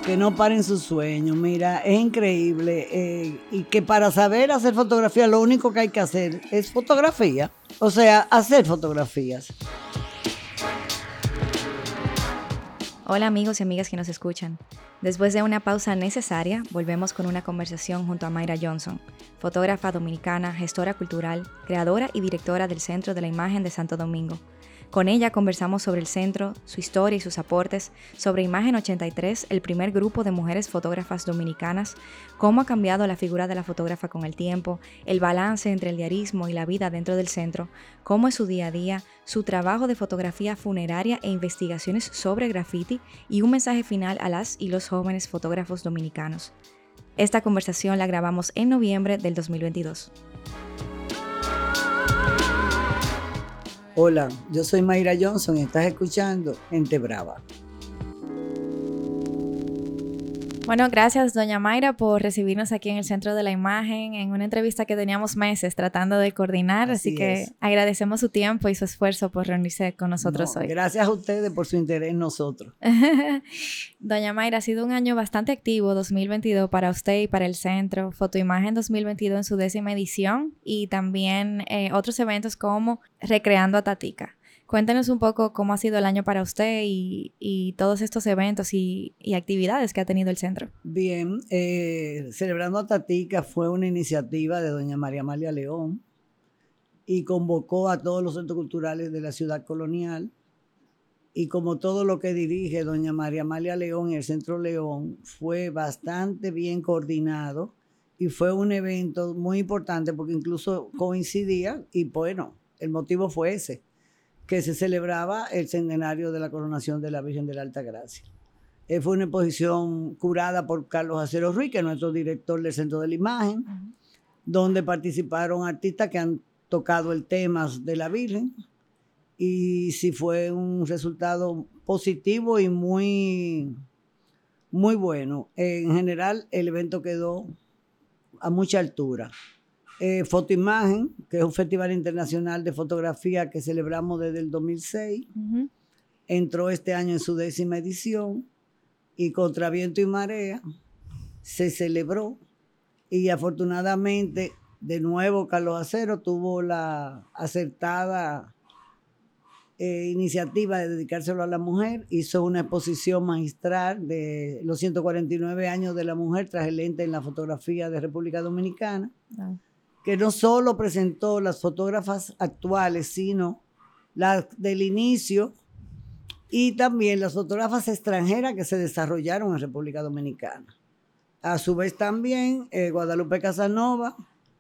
que no paren sus sueños. Mira, es increíble. Y que para saber hacer fotografía, lo único que hay que hacer es fotografía. O sea, hacer fotografías. Hola amigos y amigas que nos escuchan. Después de una pausa necesaria, volvemos con una conversación junto a Mayra Johnson, fotógrafa dominicana, gestora cultural, creadora y directora del Centro de la Imagen de Santo Domingo. Con ella conversamos sobre el centro, su historia y sus aportes, sobre Imagen 83, el primer grupo de mujeres fotógrafas dominicanas, cómo ha cambiado la figura de la fotógrafa con el tiempo, el balance entre el diarismo y la vida dentro del centro, cómo es su día a día, su trabajo de fotografía funeraria e investigaciones sobre graffiti y un mensaje final a las y los jóvenes fotógrafos dominicanos. Esta conversación la grabamos en noviembre del 2022. Hola, yo soy Mayra Johnson y estás escuchando Gente Brava. Bueno, gracias doña Mayra por recibirnos aquí en el Centro de la Imagen en una entrevista que teníamos meses tratando de coordinar, así que agradecemos su tiempo y su esfuerzo por reunirse con nosotros hoy. Gracias a ustedes por su interés en nosotros. Doña Mayra, ha sido un año bastante activo 2022 para usted y para el centro, Fotoimagen 2022 en su 10ª edición y también otros eventos como Recreando a Tatica. Cuéntenos un poco cómo ha sido el año para usted y todos estos eventos y actividades que ha tenido el centro. Bien, Celebrando a Tatica fue una iniciativa de doña María Amalia León y convocó a todos los centros culturales de la ciudad colonial. Y como todo lo que dirige doña María Amalia León y el Centro León, fue bastante bien coordinado y fue un evento muy importante porque incluso coincidía, y bueno, el motivo fue ese, que se celebraba el centenario de la coronación de la Virgen de la Altagracia. Fue una exposición curada por Carlos Acero Ruiz, que es nuestro director del Centro de la Imagen, donde participaron artistas que han tocado el tema de la Virgen, y sí fue un resultado positivo y muy, muy bueno. En general, el evento quedó a mucha altura. Fotoimagen, que es un festival internacional de fotografía que celebramos desde el 2006, entró este año en su 10ª edición y contra viento y marea se celebró y afortunadamente de nuevo Carlos Acero tuvo la acertada iniciativa de dedicárselo a la mujer. Hizo una exposición magistral de los 149 años de la mujer tras el lente en la fotografía de República Dominicana, que no solo presentó las fotógrafas actuales, sino las del inicio y también las fotógrafas extranjeras que se desarrollaron en República Dominicana. A su vez también Guadalupe Casanova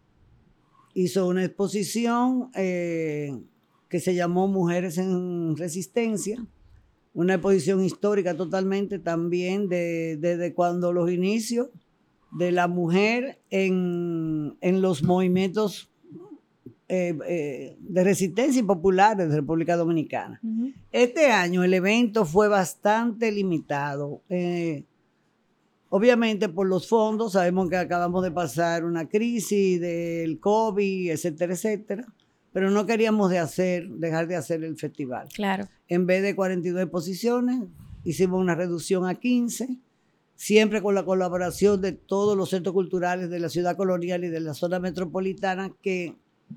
hizo una exposición que se llamó Mujeres en Resistencia, una exposición histórica totalmente también desde cuando los inicios de la mujer en los movimientos de resistencia y populares de República Dominicana. Este año el evento fue bastante limitado. Obviamente por los fondos, sabemos que acabamos de pasar una crisis del COVID, etcétera, etcétera, pero no queríamos dejar de hacer el festival. Claro. En vez de 42 exposiciones, hicimos una reducción a 15, siempre con la colaboración de todos los centros culturales de la ciudad colonial y de la zona metropolitana que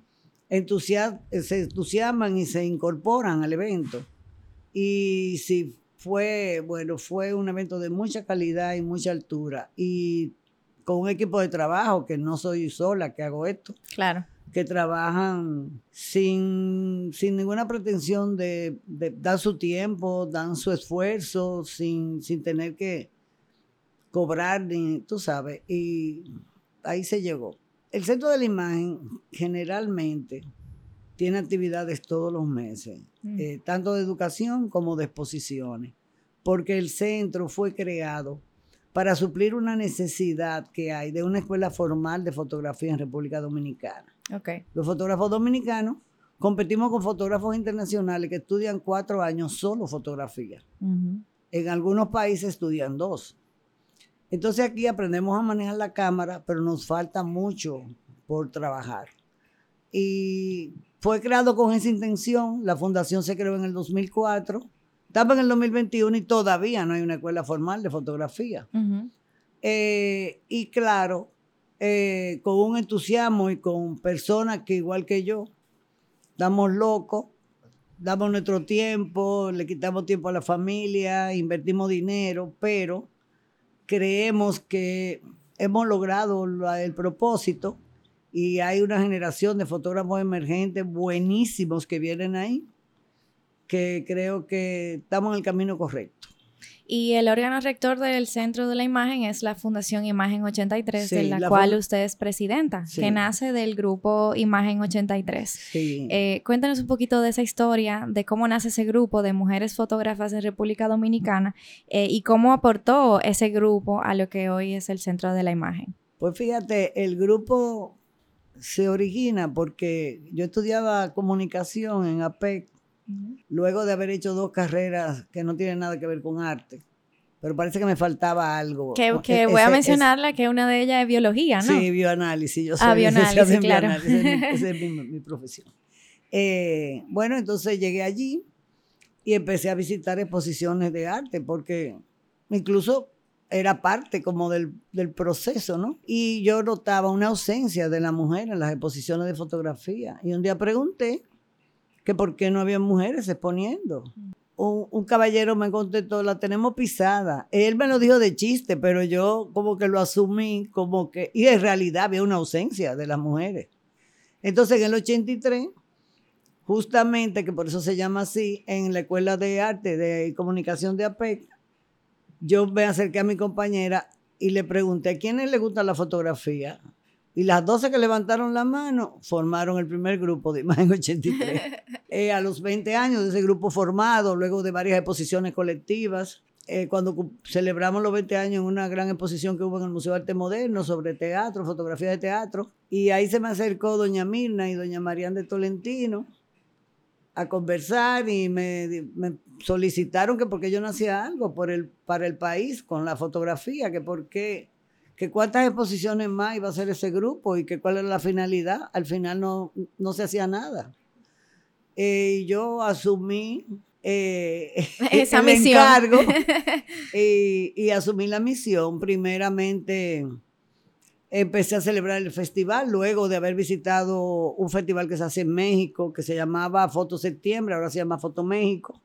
se entusiasman y se incorporan al evento. Y sí, fue un evento de mucha calidad y mucha altura y con un equipo de trabajo, que no soy sola que hago esto. Claro. Que trabajan sin ninguna pretensión de dar su tiempo, dan su esfuerzo, sin tener que cobrar, ni, tú sabes, y ahí se llegó. El Centro de la Imagen generalmente tiene actividades todos los meses, tanto de educación como de exposiciones, porque el centro fue creado para suplir una necesidad que hay de una escuela formal de fotografía en República Dominicana. Okay. Los fotógrafos dominicanos competimos con fotógrafos internacionales que estudian 4 años solo fotografía. En algunos países estudian 2. Entonces aquí aprendemos a manejar la cámara, pero nos falta mucho por trabajar. Y fue creado con esa intención. La fundación se creó en el 2004 Estamos en el 2021 y todavía no hay una escuela formal de fotografía. Y claro, con un entusiasmo y con personas que igual que yo, estamos locos, damos nuestro tiempo, le quitamos tiempo a la familia, invertimos dinero, pero creemos que hemos logrado el propósito y hay una generación de fotógrafos emergentes buenísimos que vienen ahí, que creo que estamos en el camino correcto. Y el órgano rector del Centro de la Imagen es la Fundación Imagen 83, Sí, de la cual usted es presidenta, que nace del grupo Imagen 83. Sí. Cuéntanos un poquito de esa historia, de cómo nace ese grupo de mujeres fotógrafas en República Dominicana y cómo aportó ese grupo a lo que hoy es el Centro de la Imagen. Pues fíjate, el grupo se origina porque yo estudiaba comunicación en APEC, luego de haber hecho 2 carreras que no tienen nada que ver con arte, pero parece que me faltaba algo. Que voy a mencionarla, que una de ellas es biología, ¿no? Sí, bioanálisis. Yo soy bioanálisis, en claro. bioanálisis, esa es mi profesión. Bueno, entonces llegué allí y empecé a visitar exposiciones de arte, porque incluso era parte como del proceso, ¿no? Y yo notaba una ausencia de la mujer en las exposiciones de fotografía. Y un día pregunté que por qué no había mujeres exponiendo. Un caballero me contestó, la tenemos pisada. Él me lo dijo de chiste, pero yo como que lo asumí como que... Y en realidad había una ausencia de las mujeres. Entonces en el 83, justamente, que por eso se llama así, en la Escuela de Arte de Comunicación de APEC, yo me acerqué a mi compañera y le pregunté, ¿a quiénes les gusta la fotografía? Y las 12 que levantaron la mano formaron el primer grupo de Imagen 83. A los 20 años de ese grupo formado, luego de varias exposiciones colectivas, cuando celebramos los 20 años en una gran exposición que hubo en el Museo de Arte Moderno sobre teatro, fotografía de teatro, y ahí se me acercó doña Mirna y doña Mariana de Tolentino a conversar y me solicitaron que porque yo no hacía algo para el país con la fotografía, que cuántas exposiciones más iba a hacer ese grupo y que cuál era la finalidad. Al final no se hacía nada. Yo asumí esa el misión. encargo y asumí la misión. Primeramente empecé a celebrar el festival luego de haber visitado un festival que se hace en México que se llamaba Foto Septiembre, ahora se llama Foto México.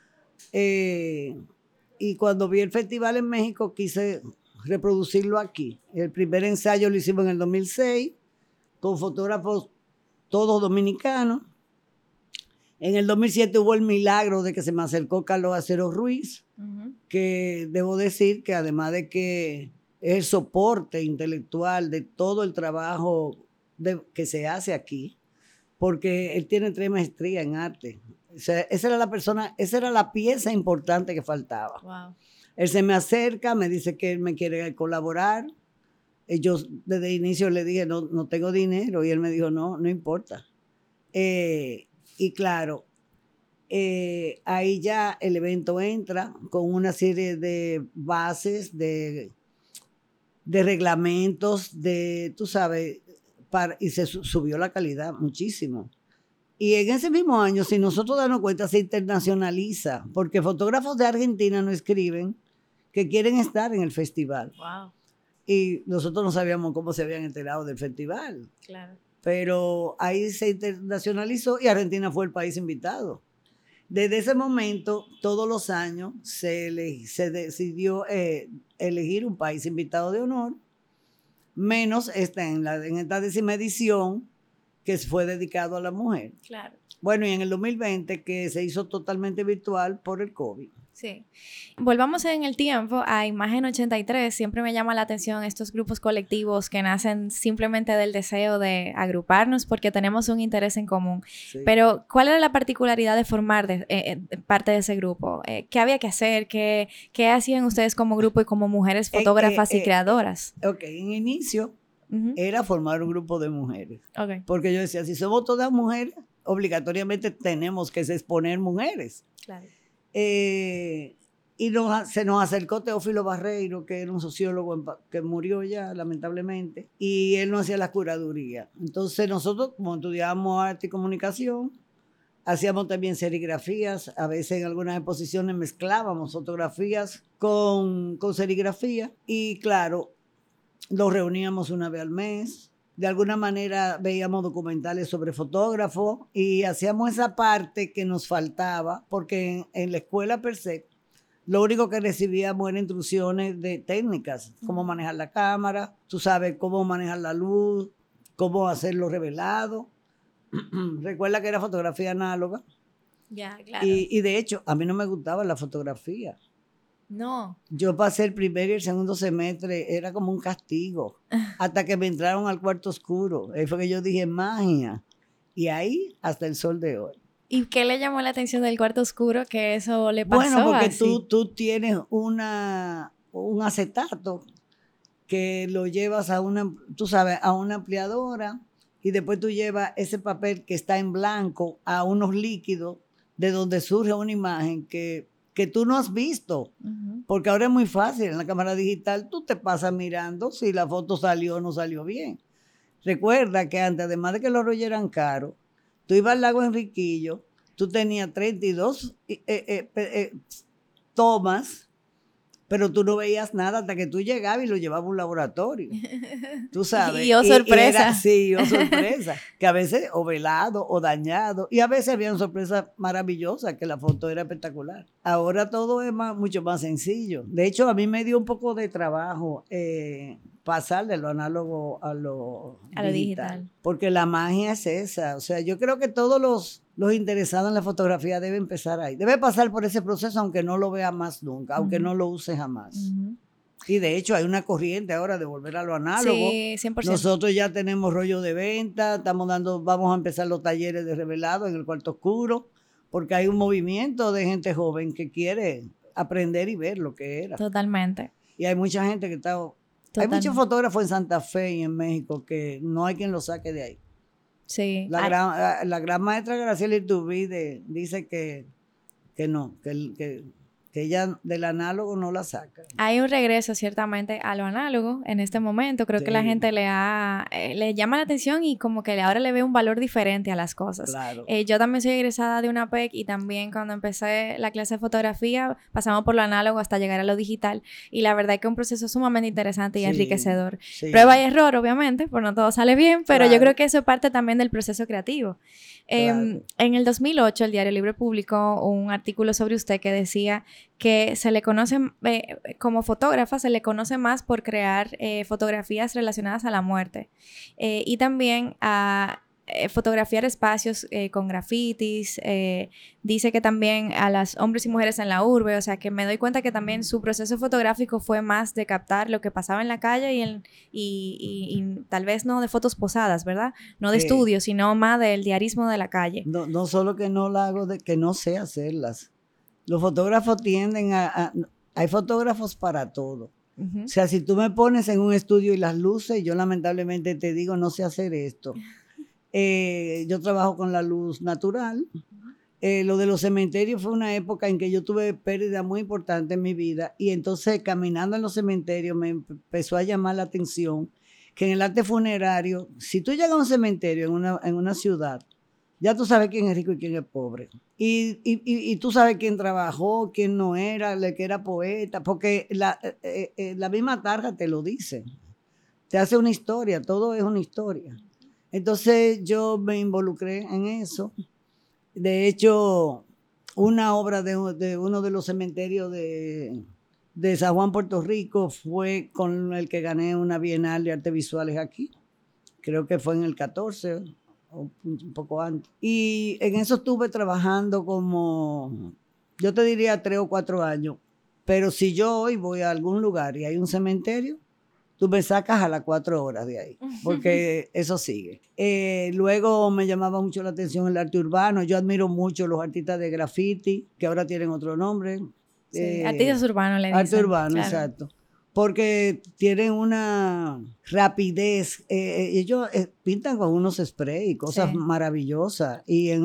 Y cuando vi el festival en México quise reproducirlo aquí. El primer ensayo lo hicimos en el 2006 con fotógrafos todos dominicanos. En el 2007 hubo el milagro de que se me acercó Carlos Acero Ruiz, que debo decir que además de que es el soporte intelectual de todo el trabajo que se hace aquí, porque él tiene 3 maestrías en arte. O sea, esa era la pieza importante que faltaba. Wow. Él se me acerca, me dice que él me quiere colaborar. Yo desde el inicio le dije, no tengo dinero. Y él me dijo, no importa. Y claro, ahí ya el evento entra con una serie de bases, de reglamentos, tú sabes, y se subió la calidad muchísimo. Y en ese mismo año, sin nosotros darnos cuenta, se internacionaliza, porque fotógrafos de Argentina nos escriben que quieren estar en el festival. Wow. Y nosotros no sabíamos cómo se habían enterado del festival. Claro. Pero ahí se internacionalizó y Argentina fue el país invitado. Desde ese momento, todos los años, se decidió elegir un país invitado de honor, menos en esta 10ª edición, que fue dedicado a la mujer. Claro. Bueno, y en el 2020, que se hizo totalmente virtual por el COVID. Sí. Volvamos en el tiempo a Imagen 83. Siempre me llama la atención estos grupos colectivos que nacen simplemente del deseo de agruparnos porque tenemos un interés en común. Sí. Pero, ¿cuál era la particularidad de formar parte de ese grupo? ¿Qué había que hacer? ¿Qué hacían ustedes como grupo y como mujeres fotógrafas y creadoras? En inicio era formar un grupo de mujeres. Porque yo decía, si somos todas mujeres, obligatoriamente tenemos que exponer mujeres. Claro. Y se nos acercó Teófilo Barreiro, que era un sociólogo que murió ya, lamentablemente, y él no hacía la curaduría. Entonces nosotros, como estudiábamos arte y comunicación, Hacíamos también serigrafías, a veces en algunas exposiciones mezclábamos fotografías con serigrafía y claro, los reuníamos una vez al mes. De alguna manera veíamos documentales sobre fotógrafos y hacíamos esa parte que nos faltaba, porque en la escuela per se, lo único que recibíamos eran instrucciones de técnicas, cómo manejar la cámara, tú sabes cómo manejar la luz, cómo hacerlo revelado. Recuerda que era fotografía análoga. Ya, claro. Y de hecho, a mí no me gustaba la fotografía. No. Yo pasé el primer y el segundo semestre, era como un castigo, hasta que me entraron al cuarto oscuro. Ahí fue que yo dije, magia. Y ahí, hasta el sol de hoy. ¿Y qué le llamó la atención del cuarto oscuro que eso le pasó? Bueno, porque así? tú tienes un acetato que lo llevas a tú sabes, a una ampliadora y después tú llevas ese papel que está en blanco a unos líquidos de donde surge una imagen que tú no has visto. Uh-huh. Porque ahora es muy fácil, en la cámara digital tú te pasas mirando si la foto salió o no salió bien. Recuerda que antes, además de que los rollos eran caros, tú ibas al lago Enriquillo, tú tenías 32 tomas, pero tú no veías nada hasta que tú llegabas y lo llevabas a un laboratorio. Tú sabes. Y sorpresa. Sí, sorpresa. Que a veces o velado o dañado. Y a veces habían sorpresas maravillosas, que la foto era espectacular. Ahora todo es mucho más sencillo. De hecho, a mí me dio un poco de trabajo pasar de lo análogo a lo digital. Porque la magia es esa. O sea, yo creo que todos los interesados en la fotografía deben empezar ahí. Debe pasar por ese proceso aunque no lo vea más nunca, aunque no lo use jamás. Y de hecho hay una corriente ahora de volver a lo análogo. Sí, 100%. Nosotros ya tenemos rollo de venta, vamos a empezar los talleres de revelado en el cuarto oscuro, porque hay un movimiento de gente joven que quiere aprender y ver lo que era. Totalmente. Y hay mucha gente que está... Hay muchos fotógrafos en Santa Fe y en México que no hay quien los saque de ahí. Sí. La gran maestra Graciela Iturbide dice que no, que ella del análogo no la saca. Hay un regreso ciertamente a lo análogo en este momento. Creo que la gente le llama la atención y como que ahora le ve un valor diferente a las cosas. Claro. Yo también soy egresada de una PEC y también cuando empecé la clase de fotografía pasamos por lo análogo hasta llegar a lo digital y la verdad es que es un proceso sumamente interesante y enriquecedor. Sí. Prueba y error, obviamente, pues no todo sale bien, pero yo creo que eso es parte también del proceso creativo. En el 2008 el Diario Libre publicó un artículo sobre usted que decía que se le conoce, como fotógrafa, se le conoce más por crear fotografías relacionadas a la muerte y también a fotografiar espacios con grafitis, dice que también a las hombres y mujeres en la urbe, o sea que me doy cuenta que también su proceso fotográfico fue más de captar lo que pasaba en la calle y tal vez no de fotos posadas, ¿verdad? No de estudio, sino más del diarismo de la calle. No solo que no la hago, que no sé hacerlas. Los fotógrafos tienden hay fotógrafos para todo. Uh-huh. O sea, si tú me pones en un estudio y las luces, yo lamentablemente te digo, no sé hacer esto. Yo trabajo con la luz natural. Lo de los cementerios fue una época en que yo tuve pérdida muy importante en mi vida y entonces caminando en los cementerios me empezó a llamar la atención que en el arte funerario, si tú llegas a un cementerio en una ciudad, ya tú sabes quién es rico y quién es pobre. Y tú sabes quién trabajó, quién no era, el que era poeta, porque la misma tarja te lo dice. Te hace una historia, todo es una historia. Entonces yo me involucré en eso. De hecho, una obra de uno de los cementerios de San Juan, Puerto Rico, fue con el que gané una Bienal de Artes Visuales aquí. Creo que fue en el 14 o un poco antes. Y en eso estuve trabajando como, yo te diría 3 o 4 años. Pero si yo hoy voy a algún lugar y hay un cementerio, tú me sacas a las 4 horas de ahí, porque eso sigue. Luego me llamaba mucho la atención el arte urbano. Yo admiro mucho los artistas de graffiti, que ahora tienen otro nombre. Sí, artistas urbanos le dicen. Arte urbano, claro. Exacto. Porque tienen una rapidez. Ellos pintan con unos sprays, cosas maravillosas.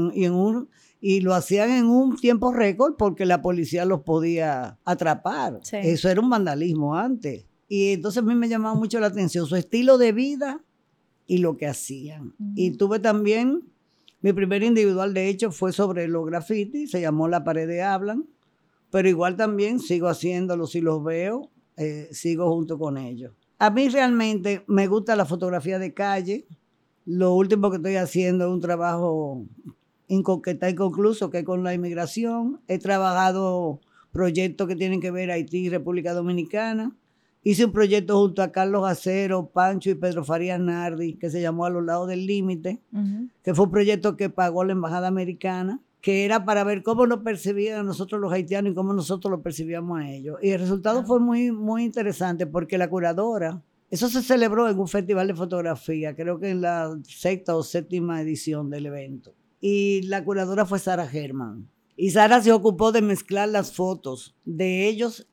Y lo hacían en un tiempo récord porque la policía los podía atrapar. Sí. Eso era un vandalismo antes. Y entonces a mí me llamaba mucho la atención su estilo de vida y lo que hacían. Uh-huh. Y tuve también Mi primer individual, de hecho, fue sobre los grafitis, se llamó La Paredes Hablan, pero igual también sigo haciéndolo, si los veo, sigo junto con ellos. A mí realmente me gusta la fotografía de calle. Lo último que estoy haciendo es un trabajo que está inconcluso, que es con la inmigración. He trabajado proyectos que tienen que ver Haití y República Dominicana. Hice un proyecto junto a Carlos Acero, Pancho y Pedro Farías Nardi, que se llamó A los lados del límite, que fue un proyecto que pagó la Embajada Americana, que era para ver cómo nos percibían a nosotros los haitianos y cómo nosotros los percibíamos a ellos. Y el resultado fue muy, muy interesante porque la curadora, eso se celebró en un festival de fotografía, creo que en la 6ª o 7ª edición del evento. Y la curadora fue Sara Germán. Y Sara se ocupó de mezclar las fotos de ellos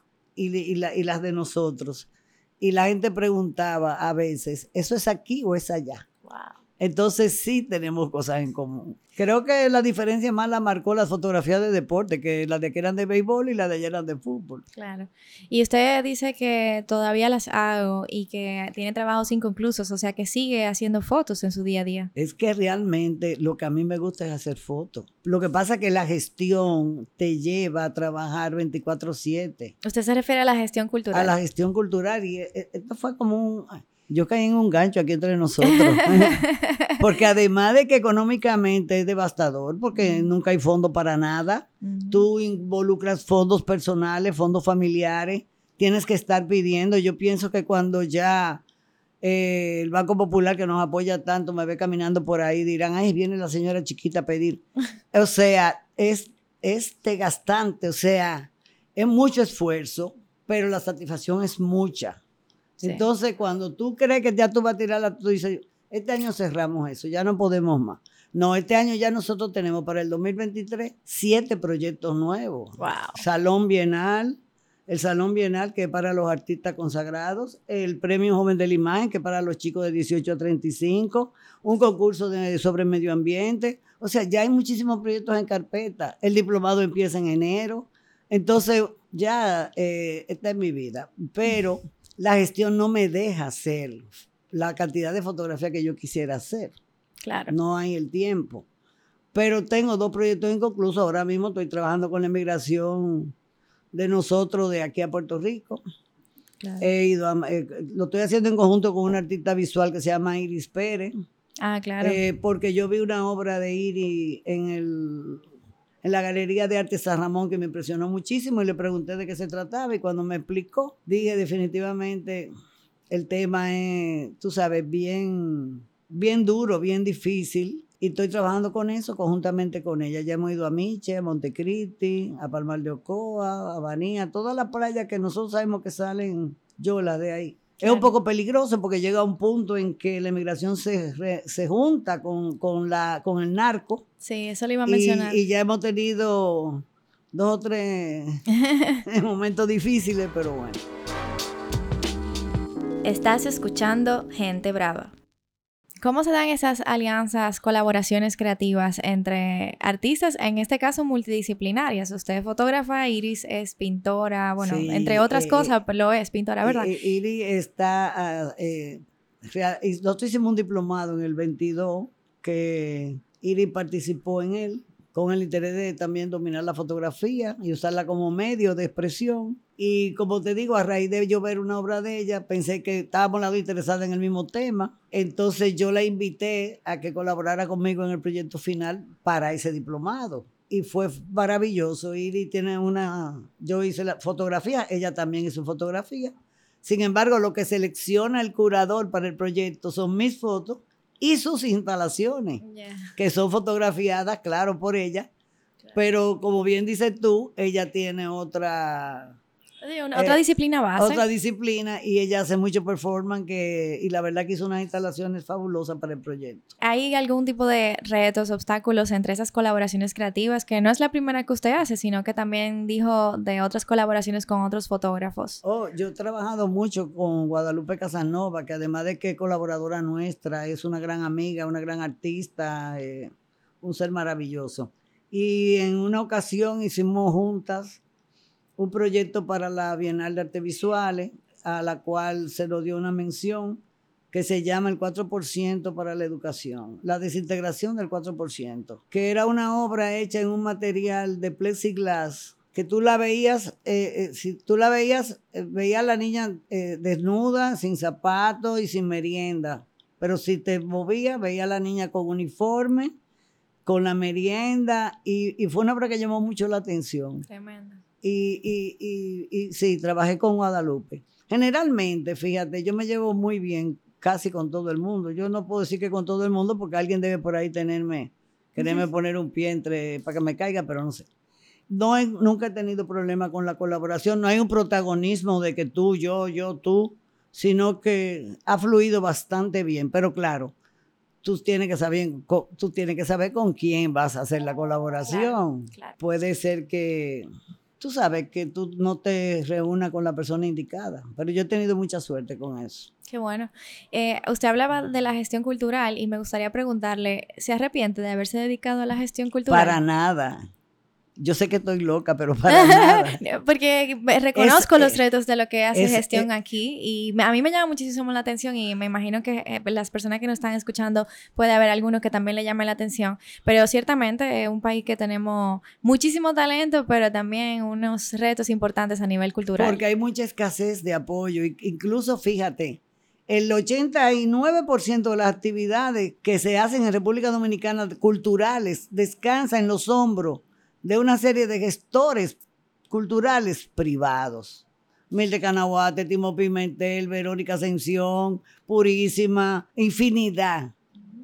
y las de nosotros. Y la gente preguntaba a veces, ¿eso es aquí o es allá? Wow. Entonces sí tenemos cosas en común. Creo que la diferencia más la marcó las fotografías de deporte, que las de que eran de béisbol y las de allá eran de fútbol. Claro. Y usted dice que todavía las hago y que tiene trabajos inconclusos, o sea que sigue haciendo fotos en su día a día. Es que realmente lo que a mí me gusta es hacer fotos. Lo que pasa es que la gestión te lleva a trabajar 24/7. ¿Usted se refiere a la gestión cultural? A la gestión cultural. Y esto fue como un... Yo caí en un gancho aquí entre nosotros. Porque además de que económicamente es devastador, porque nunca hay fondo para nada, tú involucras fondos personales, fondos familiares, tienes que estar pidiendo. Yo pienso que cuando ya el Banco Popular, que nos apoya tanto, me ve caminando por ahí, dirán, ay, viene la señora chiquita a pedir. O sea, es desgastante, o sea, es mucho esfuerzo, pero la satisfacción es mucha. Sí. Entonces, cuando tú crees que ya tú vas a tirarla, tú dices, este año cerramos eso, ya no podemos más. No, este año ya nosotros tenemos para el 2023 7 proyectos nuevos. Wow. Salón Bienal, el Salón Bienal, que es para los artistas consagrados, el Premio Joven de la Imagen, que es para los chicos de 18 a 35, un concurso sobre medio ambiente. O sea, ya hay muchísimos proyectos en carpeta. El diplomado empieza en enero. Entonces, ya esta es mi vida. Pero la gestión no me deja hacer la cantidad de fotografía que yo quisiera hacer. Claro. No hay el tiempo. Pero tengo 2 proyectos inconclusos. Ahora mismo estoy trabajando con la inmigración de nosotros de aquí a Puerto Rico. Claro. Lo estoy haciendo en conjunto con una artista visual que se llama Iris Pérez. Ah, claro. Porque yo vi una obra de Iris en la Galería de Arte San Ramón que me impresionó muchísimo y le pregunté de qué se trataba y cuando me explicó, dije definitivamente el tema es, tú sabes, bien duro, bien difícil y estoy trabajando con eso conjuntamente con ella. Ya hemos ido a Miche, a Montecristi, a Palmar de Ocoa, a Banía, todas las playas que nosotros sabemos que salen yolas de ahí. Claro. Es un poco peligroso porque llega a un punto en que la inmigración se junta con el narco. Sí, eso lo iba a mencionar. Y ya hemos tenido 2 o 3 momentos difíciles, pero bueno. Estás escuchando Gente Brava. ¿Cómo se dan esas alianzas, colaboraciones creativas entre artistas, en este caso multidisciplinarias? Usted es fotógrafa, Iris es pintora, bueno, sí, entre otras cosas, lo es pintora, ¿verdad? Iris está, nosotros hicimos un diplomado en el 22, que Iris participó en él, con el interés de también dominar la fotografía y usarla como medio de expresión. Y como te digo, a raíz de yo ver una obra de ella, pensé que estábamos las dos interesadas en el mismo tema. Entonces yo la invité a que colaborara conmigo en el proyecto final para ese diplomado. Y fue maravilloso. Iris tiene yo hice la fotografía, ella también hizo fotografía. Sin embargo, lo que selecciona el curador para el proyecto son mis fotos y sus instalaciones, que son fotografiadas, claro, por ella. Claro. Pero como bien dices tú, ella tiene otra disciplina base. Otra disciplina y ella hace mucho performance y la verdad que hizo unas instalaciones fabulosas para el proyecto. ¿Hay algún tipo de retos, obstáculos entre esas colaboraciones creativas? Que no es la primera que usted hace, sino que también dijo de otras colaboraciones con otros fotógrafos. Yo he trabajado mucho con Guadalupe Casanova, que además de que es colaboradora nuestra, es una gran amiga, una gran artista, un ser maravilloso. Y en una ocasión hicimos juntas un proyecto para la Bienal de Artes Visuales, a la cual se nos dio una mención, que se llama El 4% para la educación, la desintegración del 4%, que era una obra hecha en un material de plexiglas, que tú la veías, si tú la veías, veías a la niña desnuda, sin zapatos y sin merienda, pero si te movías, veías a la niña con uniforme, con la merienda, y fue una obra que llamó mucho la atención. Tremendo. Y sí, trabajé con Guadalupe. Generalmente, fíjate, yo me llevo muy bien casi con todo el mundo. Yo no puedo decir que con todo el mundo porque alguien debe por ahí quererme poner un pie para que me caiga, pero no sé. Nunca he tenido problema con la colaboración. No hay un protagonismo de que tú, yo, tú, sino que ha fluido bastante bien. Pero claro, tú tienes que saber con quién vas a hacer la colaboración. Claro. Puede ser que tú sabes que tú no te reúnas con la persona indicada, pero yo he tenido mucha suerte con eso. Qué bueno. Usted hablaba de la gestión cultural y me gustaría preguntarle, ¿se arrepiente de haberse dedicado a la gestión cultural? Para nada. Yo sé que estoy loca, pero para nada. Porque reconozco los retos de lo que hace gestión aquí y a mí me llama muchísimo la atención y me imagino que las personas que nos están escuchando puede haber algunos que también le llame la atención, pero ciertamente es un país que tenemos muchísimo talento, pero también unos retos importantes a nivel cultural. Porque hay mucha escasez de apoyo, incluso fíjate, el 89% de las actividades que se hacen en República Dominicana culturales descansan en los hombros de una serie de gestores culturales privados. Mildred Canahuate, Timo Pimentel, Verónica Ascensión, Purísima, infinidad.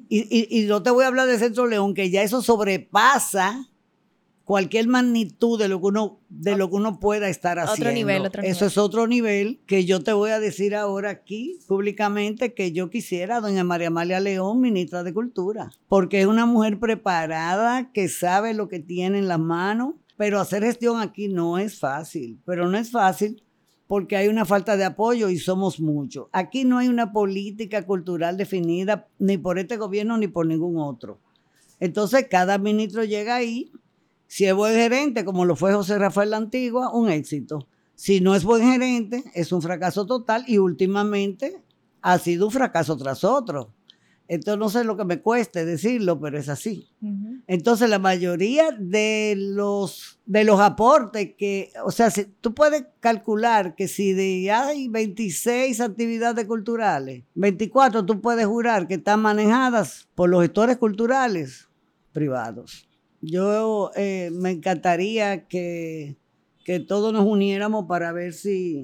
Y no te voy a hablar de Centro León, que ya eso sobrepasa cualquier magnitud de lo que uno pueda estar haciendo. Otro nivel. Eso es otro nivel que yo te voy a decir ahora aquí públicamente que yo quisiera a doña María Amalia León, ministra de Cultura, porque es una mujer preparada que sabe lo que tiene en las manos, pero hacer gestión aquí no es fácil, pero no es fácil porque hay una falta de apoyo y somos muchos. Aquí no hay una política cultural definida ni por este gobierno ni por ningún otro. Entonces cada ministro llega ahí. Si es buen gerente, como lo fue José Rafael La Antigua, un éxito. Si no es buen gerente, es un fracaso total y últimamente ha sido un fracaso tras otro. Entonces no sé lo que me cueste decirlo, pero es así. Uh-huh. Entonces la mayoría de los aportes o sea, tú puedes calcular que si hay 26 actividades culturales, 24 tú puedes jurar que están manejadas por los gestores culturales privados. Yo me encantaría que todos nos uniéramos para ver si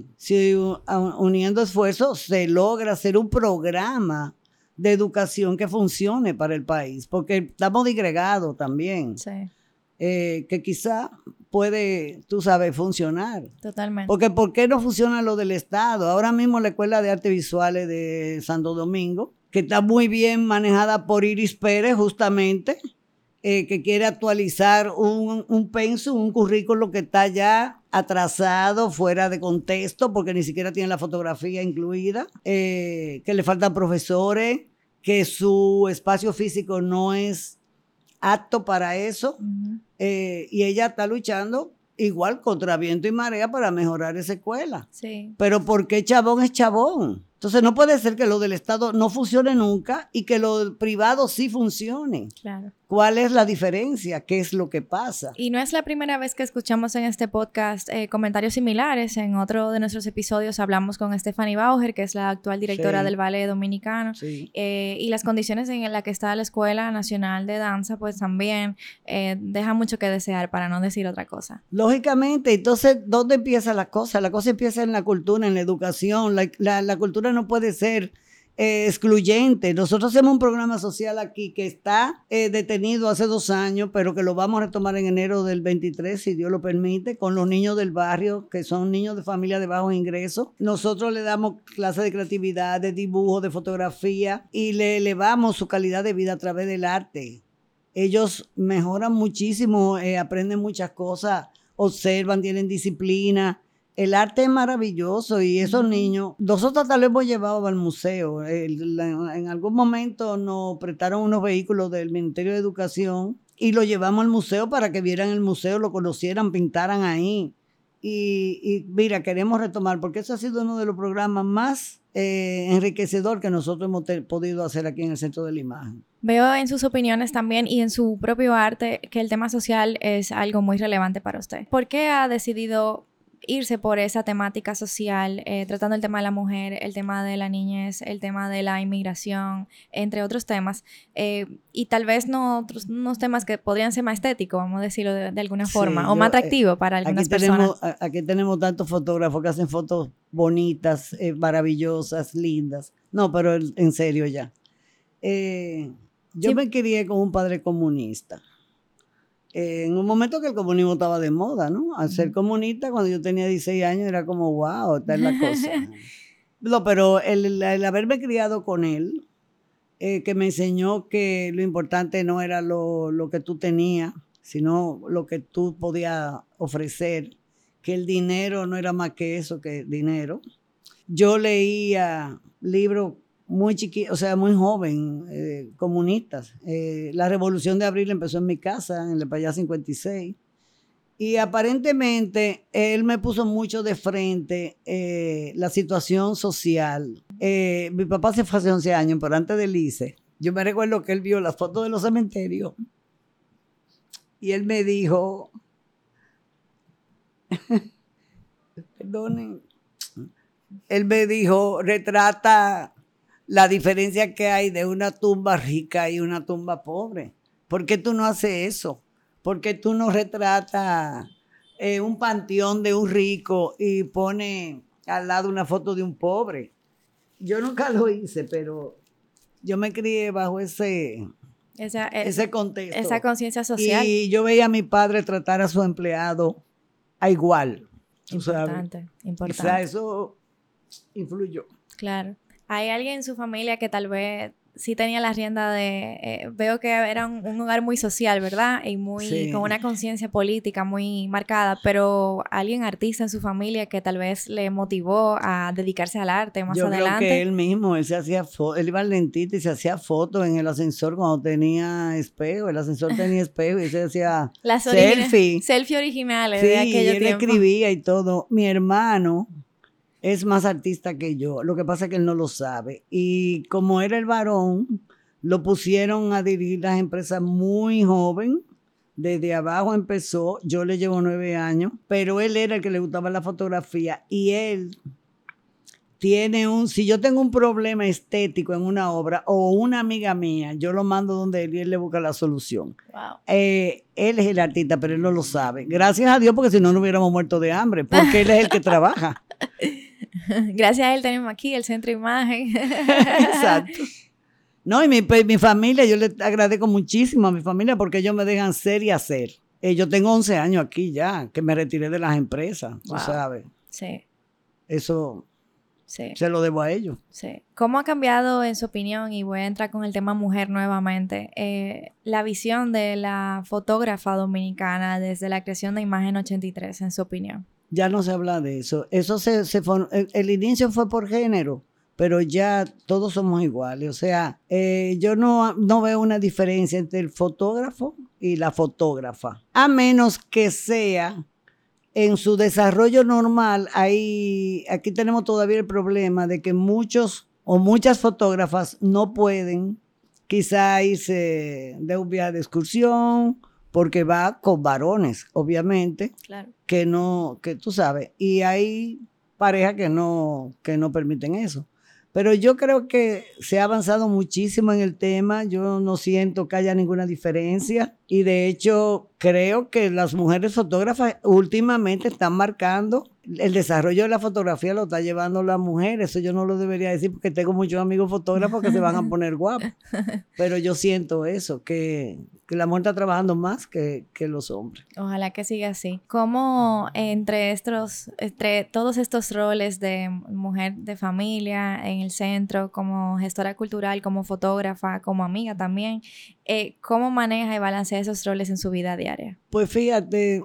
uniendo esfuerzos se logra hacer un programa de educación que funcione para el país, porque estamos disgregados también. Sí. Que quizá puede, tú sabes, funcionar. Totalmente. Porque ¿por qué no funciona lo del Estado? Ahora mismo la Escuela de Artes Visuales de Santo Domingo, que está muy bien manejada por Iris Pérez justamente, que quiere actualizar un pensum, un currículo que está ya atrasado, fuera de contexto, porque ni siquiera tiene la fotografía incluida, que le faltan profesores, que su espacio físico no es apto para eso, uh-huh. Y ella está luchando igual contra viento y marea para mejorar esa escuela. Sí. Pero ¿por qué chabón es chabón? Entonces no puede ser que lo del Estado no funcione nunca y que lo del privado sí funcione. Claro. ¿Cuál es la diferencia? ¿Qué es lo que pasa? Y no es la primera vez que escuchamos en este podcast comentarios similares. En otro de nuestros episodios hablamos con Stephanie Bauer, que es la actual directora del Ballet Dominicano. Sí. Y las condiciones en las que está la Escuela Nacional de Danza, pues también dejan mucho que desear, para no decir otra cosa. Lógicamente. Entonces, ¿dónde empieza la cosa? La cosa empieza en la cultura, en la educación. La cultura no puede ser excluyente. Nosotros hacemos un programa social aquí que está detenido hace 2 años, pero que lo vamos a retomar en enero del 23, si Dios lo permite, con los niños del barrio, que son niños de familia de bajos ingresos. Nosotros le damos clases de creatividad, de dibujo, de fotografía, y le elevamos su calidad de vida a través del arte. Ellos mejoran muchísimo, aprenden muchas cosas, observan, tienen disciplina. El arte es maravilloso y esos niños, nosotros tal vez hemos llevado al museo. En algún momento nos prestaron unos vehículos del Ministerio de Educación y lo llevamos al museo para que vieran el museo, lo conocieran, pintaran ahí. Y mira, queremos retomar, porque eso ha sido uno de los programas más enriquecedor que nosotros hemos podido hacer aquí en el Centro de la Imagen. Veo en sus opiniones también y en su propio arte que el tema social es algo muy relevante para usted. ¿Por qué ha decidido irse por esa temática social, tratando el tema de la mujer, el tema de la niñez, el tema de la inmigración, entre otros temas, y tal vez no unos temas que podrían ser más estéticos, vamos a decirlo de alguna forma, o más atractivos para algunas personas? Aquí tenemos tantos fotógrafos que hacen fotos bonitas, maravillosas, lindas. No, pero en serio ya. Yo me crié con un padre comunista. En un momento que el comunismo estaba de moda, ¿no? Al ser comunista, cuando yo tenía 16 años, era como, wow, esta es la cosa. No, pero el haberme criado con él, que me enseñó que lo importante no era lo que tú tenías, sino lo que tú podías ofrecer, que el dinero no era más que eso, que dinero. Yo leía libros muy chiquito, o sea, muy joven, comunistas. La Revolución de Abril empezó en mi casa, en el Payá 56. Y aparentemente él me puso mucho de frente la situación social. Mi papá se fue hace 11 años, pero antes del ICE, yo me recuerdo que él vio las fotos de los cementerios y él me dijo, perdonen, él me dijo, retrata la diferencia que hay de una tumba rica y una tumba pobre. ¿Por qué tú no haces eso? ¿Por qué tú no retratas un panteón de un rico y pones al lado una foto de un pobre? Yo nunca lo hice, pero yo me crié bajo ese contexto. Esa conciencia social. Y yo veía a mi padre tratar a su empleado a igual. Importante. Quizá eso influyó. Claro. ¿Hay alguien en su familia que tal vez sí tenía la rienda veo que era un hogar muy social, ¿verdad? Y con una conciencia política muy marcada, pero alguien artista en su familia que tal vez le motivó a dedicarse al arte más adelante? Yo creo que él mismo, él iba al dentista y se hacía fotos en el ascensor cuando tenía espejo. El ascensor tenía espejo y se hacía selfie. Selfie originales de aquello tiempo. Sí, él escribía y todo. Mi hermano es más artista que yo, lo que pasa es que él no lo sabe. Y como era el varón, lo pusieron a dirigir las empresas muy joven. Desde abajo empezó, yo le llevo 9 años, pero él era el que le gustaba la fotografía. Y él tiene si yo tengo un problema estético en una obra o una amiga mía, yo lo mando donde él y él le busca la solución. Wow. Él es el artista, pero él no lo sabe. Gracias a Dios, porque si no, no hubiéramos muerto de hambre, porque él es el que trabaja. Gracias a él tenemos aquí el Centro de Imagen. Exacto. No, y mi familia, yo le agradezco muchísimo a mi familia porque ellos me dejan ser y hacer. Yo tengo 11 años aquí ya, que me retiré de las empresas, wow. Tú sabes. Sí. Eso se lo debo a ellos. Sí. ¿Cómo ha cambiado, en su opinión, y voy a entrar con el tema mujer nuevamente, la visión de la fotógrafa dominicana desde la creación de Imagen 83, en su opinión? Ya no se habla de eso. Eso el inicio fue por género, pero ya todos somos iguales. O sea, yo no veo una diferencia entre el fotógrafo y la fotógrafa, a menos que sea en su desarrollo normal. Aquí tenemos todavía el problema de que muchos o muchas fotógrafas no pueden quizá irse de un viaje de excursión, porque va con varones, obviamente, claro, que tú sabes, y hay parejas que no permiten eso. Pero yo creo que se ha avanzado muchísimo en el tema, yo no siento que haya ninguna diferencia, y de hecho creo que las mujeres fotógrafas últimamente están marcando el desarrollo de la fotografía, lo está llevando la mujer. Eso yo no lo debería decir porque tengo muchos amigos fotógrafos que se van a poner guapos, pero yo siento eso, que la mujer está trabajando más que los hombres. Ojalá que siga así. ¿Cómo entre todos estos roles de mujer de familia en el centro, como gestora cultural, como fotógrafa, como amiga también, cómo maneja y balancea esos roles en su vida diaria? Pues fíjate,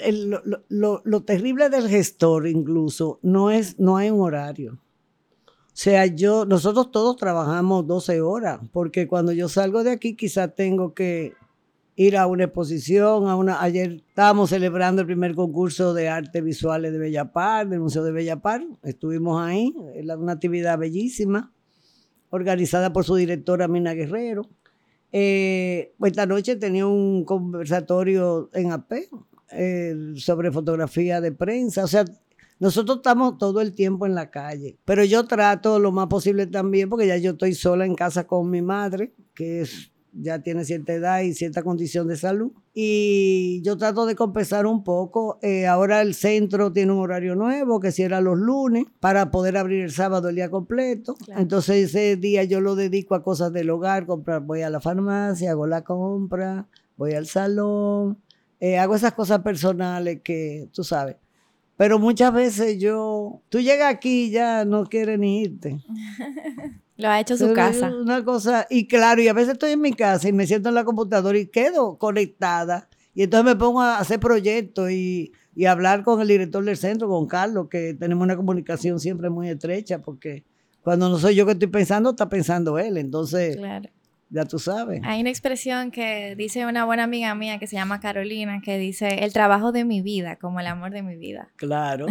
lo terrible del gestor incluso no hay un horario. O sea, nosotros todos trabajamos 12 horas, porque cuando yo salgo de aquí quizás tengo que ir a una exposición, ayer estábamos celebrando el primer concurso de artes visuales de Bellapar, del Museo de Bellapar, estuvimos ahí, una actividad bellísima, organizada por su directora Mina Guerrero. Esta noche tenía un conversatorio en AP sobre fotografía de prensa, o sea, nosotros estamos todo el tiempo en la calle, pero yo trato lo más posible también, porque ya yo estoy sola en casa con mi madre, que ya tiene cierta edad y cierta condición de salud, y yo trato de compensar un poco. Ahora el centro tiene un horario nuevo que cierra los lunes para poder abrir el sábado el día completo. Claro. Entonces ese día yo lo dedico a cosas del hogar, voy a la farmacia, hago la compra, voy al salón, hago esas cosas personales que tú sabes. Pero muchas veces tú llegas aquí y ya no quieres ni irte. Lo ha hecho su casa. Una cosa, y claro, y a veces estoy en mi casa y me siento en la computadora y quedo conectada. Y entonces me pongo a hacer proyectos y hablar con el director del centro, con Carlos, que tenemos una comunicación siempre muy estrecha, porque cuando no soy yo que estoy pensando, está pensando él. Entonces, claro. Ya tú sabes. Hay una expresión que dice una buena amiga mía que se llama Carolina, que dice, el trabajo de mi vida, como el amor de mi vida. Claro.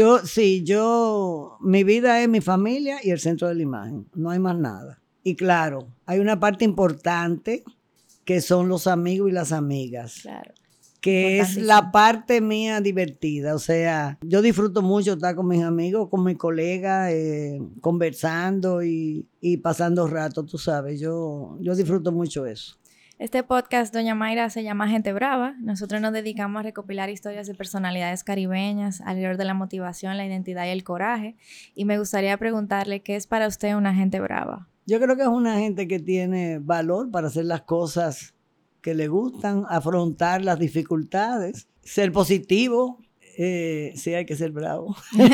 Mi vida es mi familia y el centro de la imagen. No hay más nada. Y claro, hay una parte importante que son los amigos y las amigas. Claro. Que es la parte mía divertida. O sea, yo disfruto mucho estar con mis amigos, con mis colegas, conversando y pasando rato, tú sabes. Yo disfruto mucho eso. Este podcast, Doña Mayra, se llama Gente Brava. Nosotros nos dedicamos a recopilar historias de personalidades caribeñas alrededor de la motivación, la identidad y el coraje. Y me gustaría preguntarle, ¿qué es para usted una gente brava? Yo creo que es una gente que tiene valor para hacer las cosas que le gustan, afrontar las dificultades, ser positivo, sí hay que ser bravo.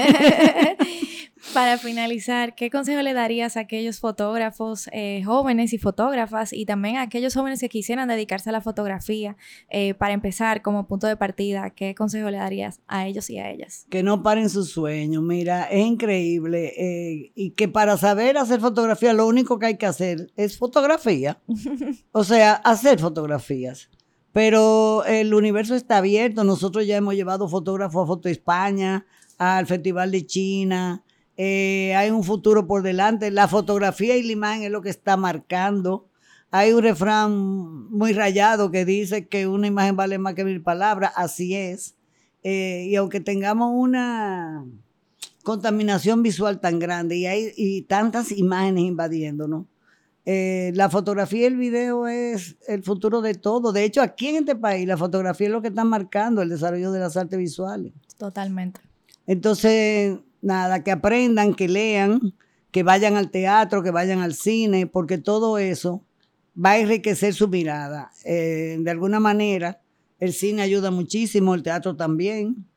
Para finalizar, ¿qué consejo le darías a aquellos fotógrafos jóvenes y fotógrafas y también a aquellos jóvenes que quisieran dedicarse a la fotografía? Para empezar, como punto de partida, ¿qué consejo le darías a ellos y a ellas? Que no paren sus sueños. Mira, es increíble y que para saber hacer fotografía lo único que hay que hacer es fotografía. O sea, hacer fotografías. Pero el universo está abierto. Nosotros ya hemos llevado fotógrafos a Foto España, al Festival de China. Hay un futuro por delante. La fotografía y la imagen es lo que está marcando. Hay un refrán muy rayado que dice que una imagen vale más que 1000 palabras. Así es. Y aunque tengamos una contaminación visual tan grande y tantas imágenes invadiéndonos, la fotografía y el video es el futuro de todo. De hecho, aquí en este país la fotografía es lo que está marcando el desarrollo de las artes visuales. Totalmente. Entonces, nada, que aprendan, que lean, que vayan al teatro, que vayan al cine, porque todo eso va a enriquecer su mirada. De alguna manera, el cine ayuda muchísimo, el teatro también,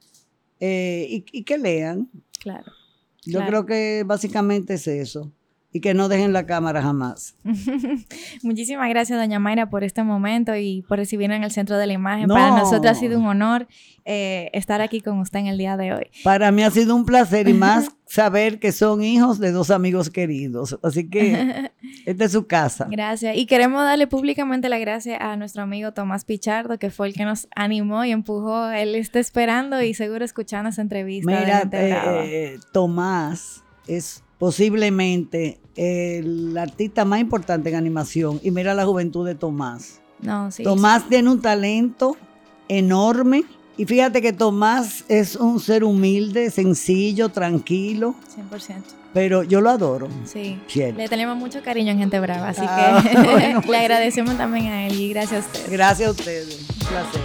y que lean. Claro. Yo creo que básicamente es eso. Y que no dejen la cámara jamás. Muchísimas gracias, doña Mayra, por este momento y por recibirnos en el Centro de la Imagen. No. Para nosotros ha sido un honor estar aquí con usted en el día de hoy. Para mí ha sido un placer y más saber que son hijos de 2 amigos queridos. Así que esta es su casa. Gracias. Y queremos darle públicamente las gracias a nuestro amigo Tomás Pichardo, que fue el que nos animó y empujó. Él está esperando y seguro escuchando esa entrevista. Mira, Tomás es posiblemente el artista más importante en animación. Y mira la juventud de Tomás. No, sí, Tomás tiene un talento enorme. Y fíjate que Tomás es un ser humilde, sencillo, tranquilo. 100%. Pero yo lo adoro. Sí. Cierto. Le tenemos mucho cariño en Gente Brava. Así que bueno, pues, le agradecemos también a él y gracias a ustedes. Gracias a ustedes. Un placer.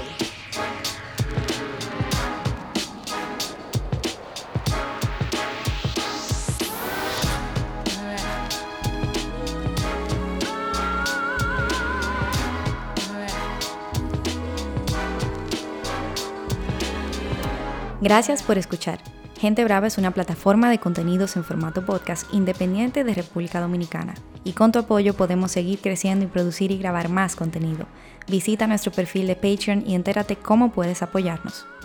Gracias por escuchar. Gente Brava es una plataforma de contenidos en formato podcast independiente de República Dominicana. Y con tu apoyo podemos seguir creciendo y producir y grabar más contenido. Visita nuestro perfil de Patreon y entérate cómo puedes apoyarnos.